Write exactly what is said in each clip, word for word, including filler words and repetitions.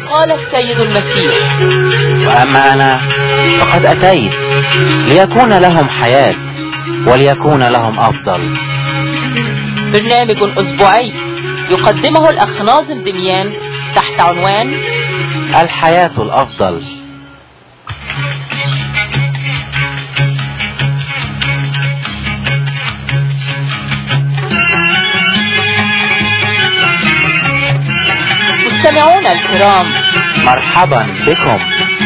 قال السيد المسيح: وأما أنا فقد أتيت ليكون لهم حياة وليكون لهم أفضل. برنامج أسبوعي يقدمه الأخ ناظم دميان تحت عنوان الحياة الأفضل. مستمعونا الكرام، مرحبا بكم.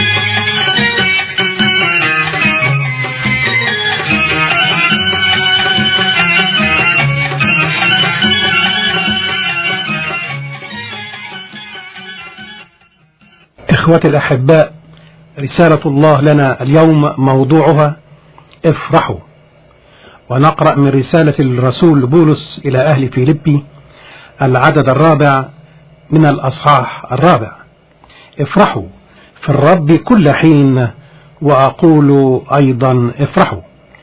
إخوتي الأحباء، رسالة الله لنا اليوم موضوعها افرحوا، ونقرأ من رسالة الرسول بولس إلى أهل فيلبي العدد الرابع من الأصحاح الرابع: افرحوا في الرب كل حين، وأقول أيضا افرحوا.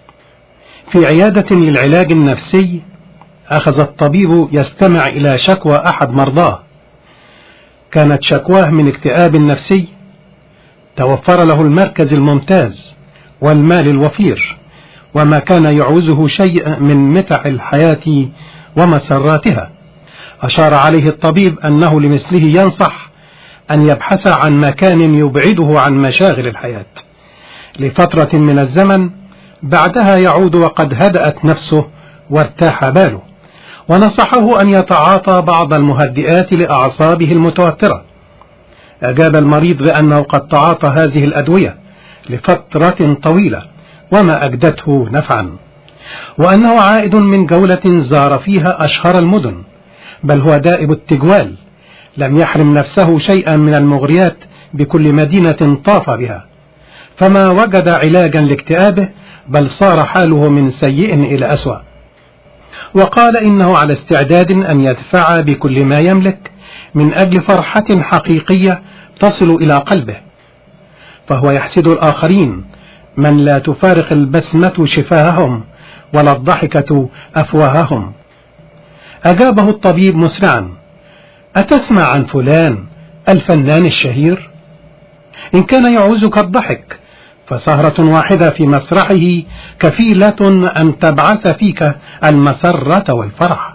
في عيادة للعلاج النفسي أخذ الطبيب يستمع إلى شكوى أحد مرضاه. كانت شكواه من اكتئاب نفسي. توفر له المركز الممتاز والمال الوفير، وما كان يعوزه شيء من متع الحياة ومسراتها. أشار عليه الطبيب أنه لمثله ينصح أن يبحث عن مكان يبعده عن مشاغل الحياة لفترة من الزمن، بعدها يعود وقد هدأت نفسه وارتاح باله. ونصحه أن يتعاطى بعض المهدئات لأعصابه المتوترة. أجاب المريض بأنه قد تعاطى هذه الأدوية لفترة طويلة وما أجدته نفعا، وأنه عائد من جولة زار فيها أشهر المدن، بل هو دائب التجوال، لم يحرم نفسه شيئا من المغريات بكل مدينة طاف بها، فما وجد علاجا لاكتئابه، بل صار حاله من سيء إلى أسوأ. وقال إنه على استعداد أن يدفع بكل ما يملك من أجل فرحة حقيقية تصل إلى قلبه، فهو يحسد الآخرين من لا تفارق البسمة شفاههم ولا الضحكة أفواههم. أجابه الطبيب مسرعا: أتسمع عن فلان الفنان الشهير؟ إن كان يعوزك الضحك فسهرة واحدة في مسرحه كفيلة أن تبعث فيك المسرة والفرح.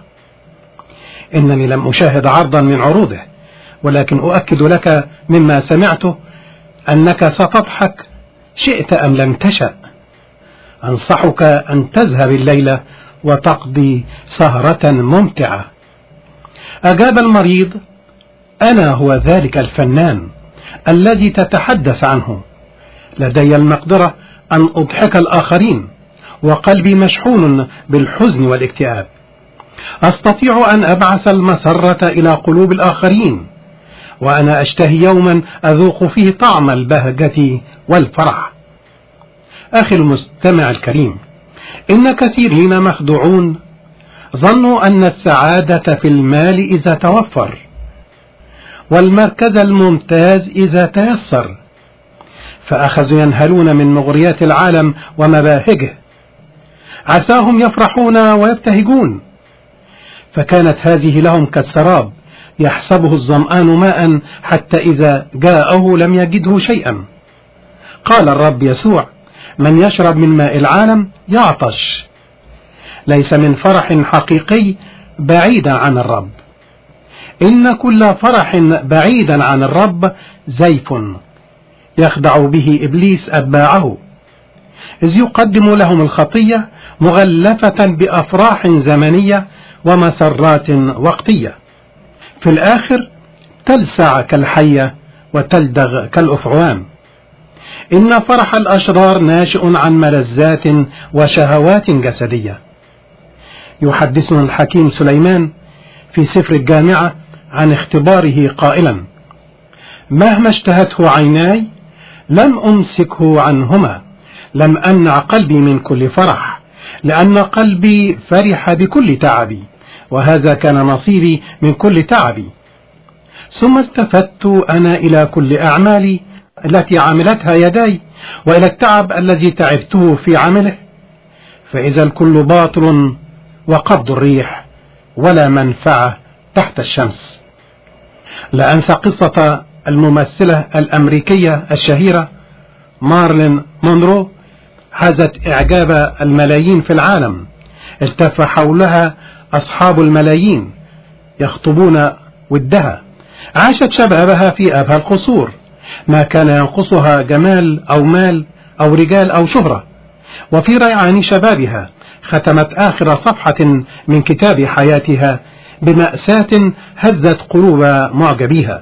إنني لم أشاهد عرضا من عروضه، ولكن أؤكد لك مما سمعته أنك ستضحك شئت أم لم تشأ. أنصحك أن تذهب الليلة وتقضي سهرة ممتعة. أجاب المريض: أنا هو ذلك الفنان الذي تتحدث عنه. لدي المقدرة أن أضحك الآخرين، وقلبي مشحون بالحزن والاكتئاب. أستطيع أن أبعث المسرة إلى قلوب الآخرين، وأنا أشتهي يوما أذوق فيه طعم البهجة والفرح. أخي المستمع الكريم، إن كثيرين مخدوعون ظنوا أن السعادة في المال إذا توفر، والمركز الممتاز إذا تيسر، فأخذوا ينهلون من مغريات العالم ومباهجه. عساهم يفرحون ويبتهجون، فكانت هذه لهم كالسراب يحسبه الظمآن ماء حتى إذا جاءه لم يجده شيئا. قال الرب يسوع: من يشرب من ماء العالم يعطش. ليس من فرح حقيقي بعيدا عن الرب. إن كل فرح بعيدا عن الرب زيف يخدع به إبليس أتباعه، إذ يقدم لهم الخطية مغلفة بأفراح زمنية ومسرات وقتية، في الآخر تلسع كالحية وتلدغ كالأفعوان. إن فرح الأشرار ناشئ عن ملذات وشهوات جسدية. يحدثنا الحكيم سليمان في سفر الجامعة عن اختباره قائلا: مهما اشتهته عيناي لم أمسكه عنهما، لم أمنع قلبي من كل فرح، لأن قلبي فرح بكل تعبي، وهذا كان نصيبي من كل تعبي. ثم التفت أنا إلى كل أعمالي التي عملتها يداي، وإلى التعب الذي تعبته في عمله، فإذا الكل باطل وقبض الريح ولا منفعة تحت الشمس. لا أنسى قصة الممثلة الأمريكية الشهيرة مارلين مونرو حازت إعجاب الملايين في العالم. التف حولها أصحاب الملايين يخطبون ودها. عاشت شبابها في أبهى القصور، ما كان ينقصها جمال أو مال أو رجال أو شهرة. وفي ريعان شبابها ختمت آخر صفحة من كتاب حياتها بمأساة هزت قلوب معجبيها.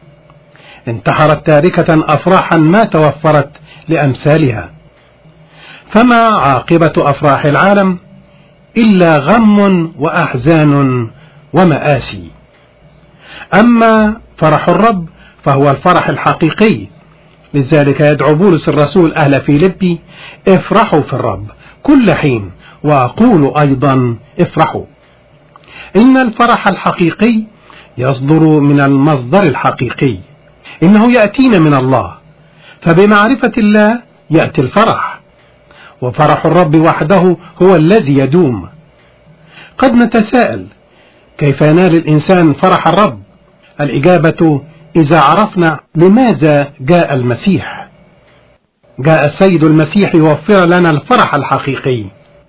انتحرت تاركة أفراحا ما توفرت لأمثالها. فما عاقبة أفراح العالم إلا غم وأحزان ومآسي. أما فرح الرب فهو الفرح الحقيقي. لذلك يدعو بولس الرسول أهل فيلبي: افرحوا في الرب كل حين، وأقول أيضا افرحوا. إن الفرح الحقيقي يصدر من المصدر الحقيقي، إنه يأتينا من الله، فبمعرفة الله يأتي الفرح، وفرح الرب وحده هو الذي يدوم. قد نتساءل: كيف ينال الإنسان فرح الرب؟ الإجابة: إذا عرفنا لماذا جاء المسيح. جاء السيد المسيح يوفر لنا الفرح الحقيقي.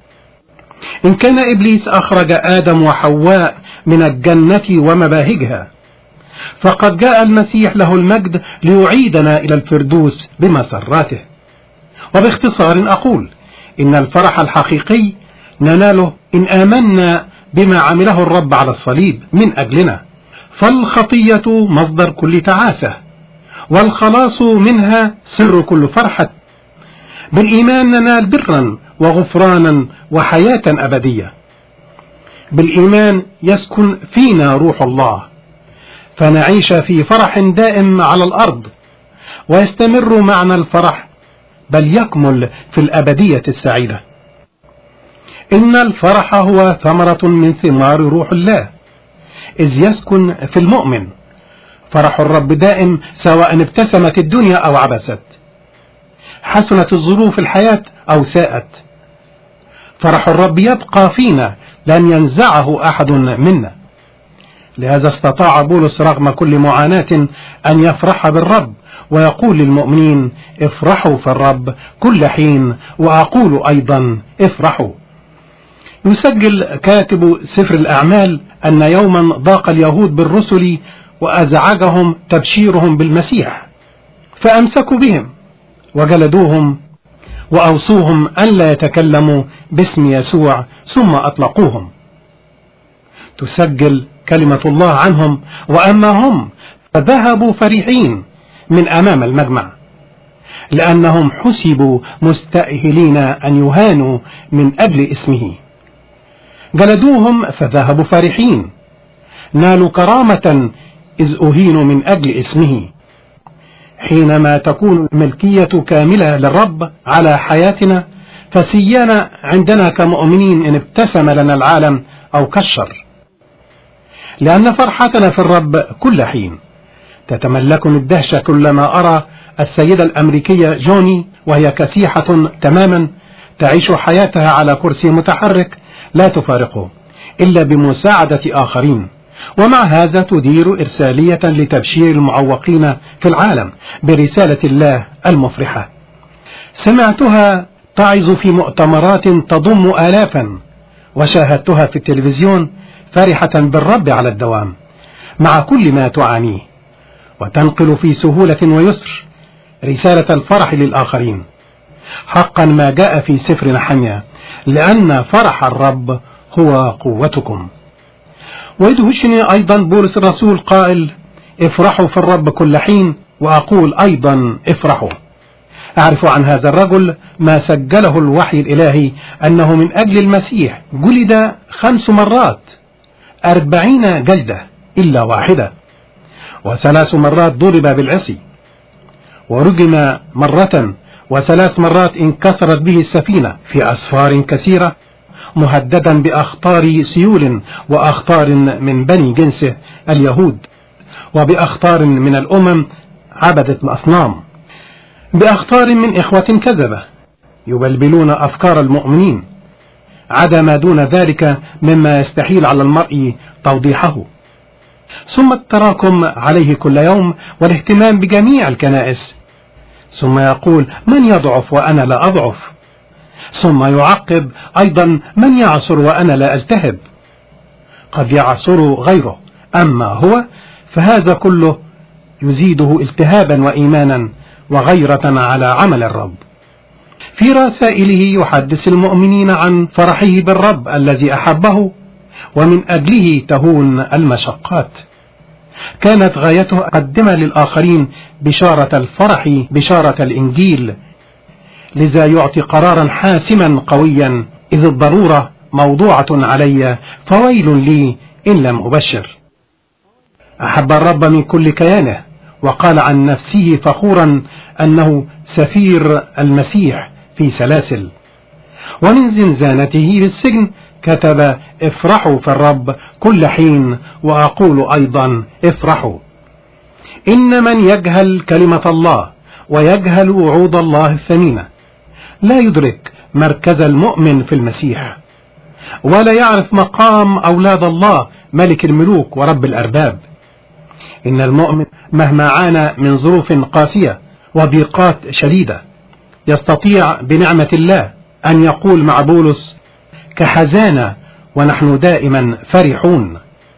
إن كان إبليس أخرج آدم وحواء من الجنة ومباهجها، فقد جاء المسيح له المجد ليعيدنا إلى الفردوس بمسراته. وباختصار أقول إن الفرح الحقيقي نناله إن آمنا بما عمله الرب على الصليب من أجلنا. فالخطية مصدر كل تعاسة، والخلاص منها سر كل فرحة. بالإيمان ننال برا وغفرانا وحياة أبدية. بالإيمان يسكن فينا روح الله، فنعيش في فرح دائم على الأرض، ويستمر معنا الفرح بل يكمل في الأبدية السعيدة. إن الفرح هو ثمرة من ثمار روح الله، إذ يسكن في المؤمن. فرح الرب دائم سواء ابتسمت الدنيا أو عبست، حسنت الظروف الحياة أو ساءت. فرح الرب يبقى فينا، لن ينزعه أحد منا. لهذا استطاع بولس رغم كل معاناة أن يفرح بالرب، ويقول للمؤمنين: افرحوا في الرب كل حين، وأقول أيضا افرحوا. يسجل كاتب سفر الأعمال أن يوما ضاق اليهود بالرسل وأزعجهم تبشيرهم بالمسيح، فأمسكوا بهم وجلدوهم وأوصوهم أن لا يتكلموا باسم يسوع، ثم أطلقوهم. تسجل كلمة الله عنهم: وأما هم فذهبوا فرحين من أمام المجمع، لأنهم حسبوا مستأهلين أن يهانوا من أجل اسمه. جلدوهم فذهبوا فرحين، نالوا كرامة إذ أهينوا من أجل اسمه. حينما تكون الملكية كاملة للرب على حياتنا، فسيانا عندنا كمؤمنين إن ابتسم لنا العالم أو كشر، لأن فرحتنا في الرب كل حين. تتملكني الدهشة كلما أرى السيدة الأمريكية جوني وهي كسيحة تماما تعيش حياتها على كرسي متحرك لا تفارقه إلا بمساعدة آخرين، ومع هذا تدير إرسالية لتبشير المعوقين في العالم برسالة الله المفرحة. سمعتها تعظ في مؤتمرات تضم آلافا، وشاهدتها في التلفزيون فرحة بالرب على الدوام مع كل ما تعانيه، وتنقل في سهولة ويسر رسالة الفرح للآخرين. حقا ما جاء في سفر نحميا: لأن فرح الرب هو قوتكم. ويدهشني أيضا بولس الرسول قائل: افرحوا في الرب كل حين، وأقول أيضا افرحوا. أعرف عن هذا الرجل ما سجله الوحي الإلهي أنه من أجل المسيح جلد خمس مرات، أربعين جلدة إلا واحدة، وثلاث مرات ضرب بالعصي، ورجم مرة، وثلاث مرات انكسرت به السفينة في أسفار كثيرة، مهددا بأخطار سيول وأخطار من بني جنسه اليهود، وبأخطار من الأمم عبدة الأصنام، بأخطار من إخوة كذبة يبلبلون أفكار المؤمنين، عدا ما دون ذلك مما يستحيل على المرء توضيحه. ثم التراكم عليه كل يوم والاهتمام بجميع الكنائس، ثم يقول من يضعف وأنا لا أضعف، ثم يعقب أيضا من يعصر وأنا لا ألتهب. قد يعصر غيره، أما هو فهذا كله يزيده التهابا وإيمانا وغيرة على عمل الرب. في رسائله يحدث المؤمنين عن فرحه بالرب الذي أحبه ومن أجله تهون المشقات. كانت غايته قدمة للآخرين بشارة الفرح، بشارة الإنجيل، لذا يعطي قرارا حاسما قويا: إذ الضرورة موضوعة علي فويل لي إن لم أبشر. أحب الرب من كل كيانه، وقال عن نفسه فخورا أنه سفير المسيح في سلاسل. ومن زنزانته بالسجن كتب: افرحوا في الرب كل حين، وأقول أيضا افرحوا. إن من يجهل كلمة الله ويجهل وعود الله الثمينة لا يدرك مركز المؤمن في المسيح، ولا يعرف مقام أولاد الله ملك الملوك ورب الأرباب. إن المؤمن مهما عانى من ظروف قاسية وضيقات شديدة يستطيع بنعمة الله أن يقول مع بولس: كحزانة ونحن دائما فرحون،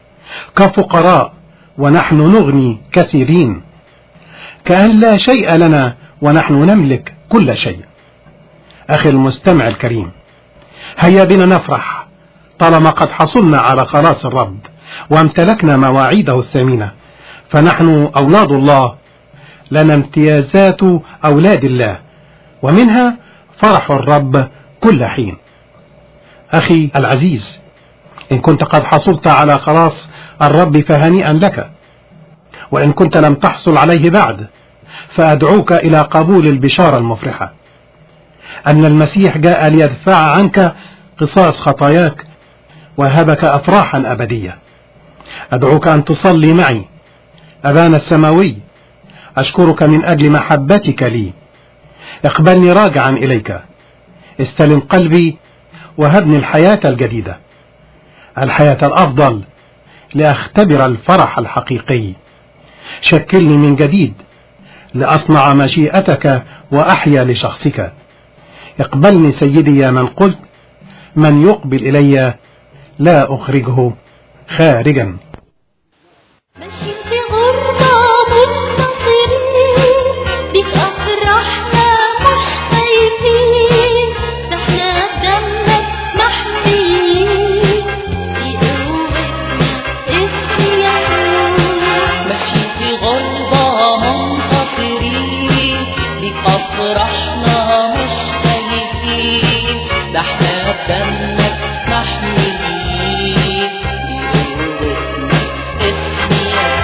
كفقراء ونحن نغني كثيرين، كأن لا شيء لنا ونحن نملك كل شيء. أخي المستمع الكريم، هيا بنا نفرح طالما قد حصلنا على خلاص الرب وامتلكنا مواعيده الثمينة، فنحن أولاد الله، لنا امتيازات أولاد الله، ومنها فرح الرب كل حين. أخي العزيز، إن كنت قد حصلت على خلاص الرب فهنيئا لك، وإن كنت لم تحصل عليه بعد فأدعوك إلى قبول البشارة المفرحة أن المسيح جاء ليدفع عنك قصاص خطاياك وهبك أفراحا أبدية. أدعوك أن تصلي معي: أبانا السماوي، أشكرك من أجل محبتك لي، اقبلني راجعا إليك، استلم قلبي وهبني الحياة الجديدة، الحياة الأفضل، لأختبر الفرح الحقيقي. شكلني من جديد لأصنع مشيئتك وأحيا لشخصك. اقبلني سيدي يا من قلت: من يقبل إلي لا أخرجه خارجا. ماشيين في غربة منتصرين، بك أفرحنا مش خايفين، ده احنا بدمك محميين، بقوتنا اسم يسوع. ماشيين في غربة منتصرين، بك أفرحنا مش خايفين، ده احنا بدمك محميين، بقوتنا اسم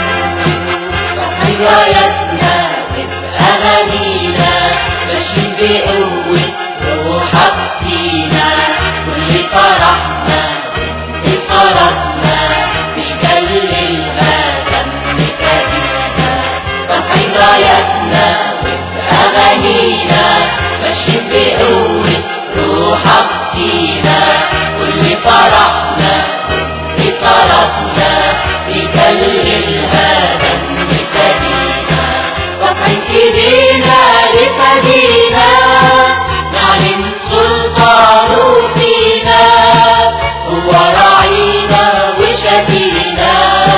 يسوع. رايتنا بأغانينا، ماشيين بقوة روحك فينا، كل فرحنا انتصاراتنا بيكللها دمك فينا. رافعين رايتنا بأغانينا، ماشيين بقوة روحك فينا، كل فرحنا انتصاراتنا بيكللها دمك فينا. رافعين ايدينا لفدينا، نعلن سلطانه فينا، هو راعينا وشفينا،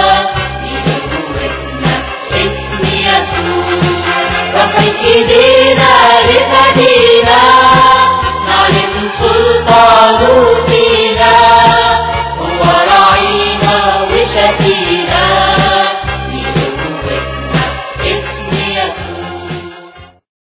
بقوتنا اسم يسوع. رافعين ايدينا لفدينا،